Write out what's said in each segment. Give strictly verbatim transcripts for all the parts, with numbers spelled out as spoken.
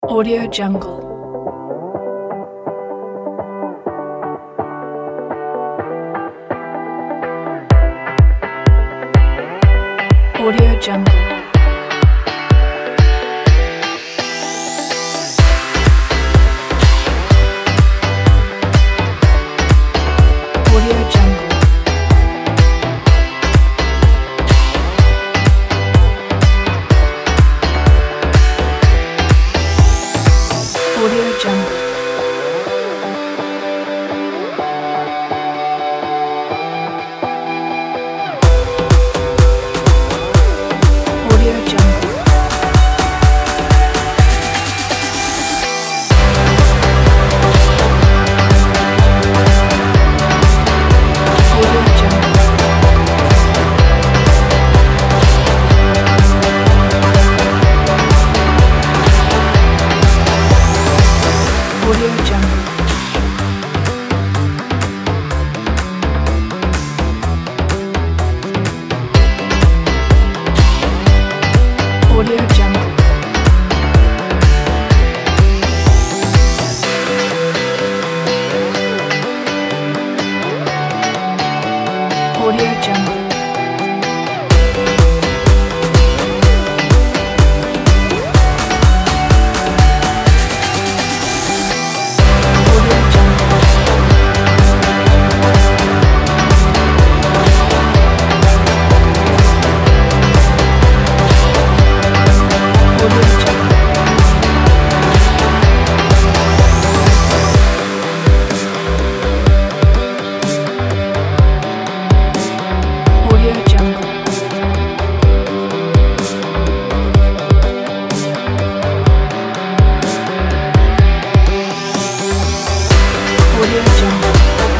Audio Jungle. Audio Jungle. Audio Jungle. Audio Jungle. Audio Jungle. Audio Jungle. Audio Jungle. Audio Jungle. Audio Jungle. Audio Jungle. Audio Jungle. Audio Jungle. Audio Jungle.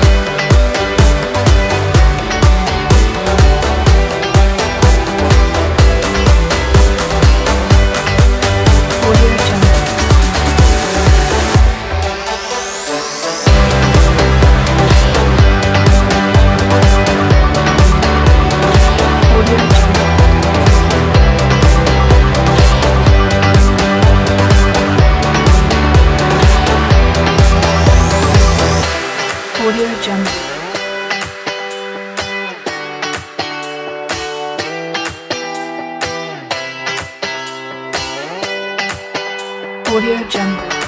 Audio Jungle. Audio Jungle. Audio Jungle. Audio Jungle.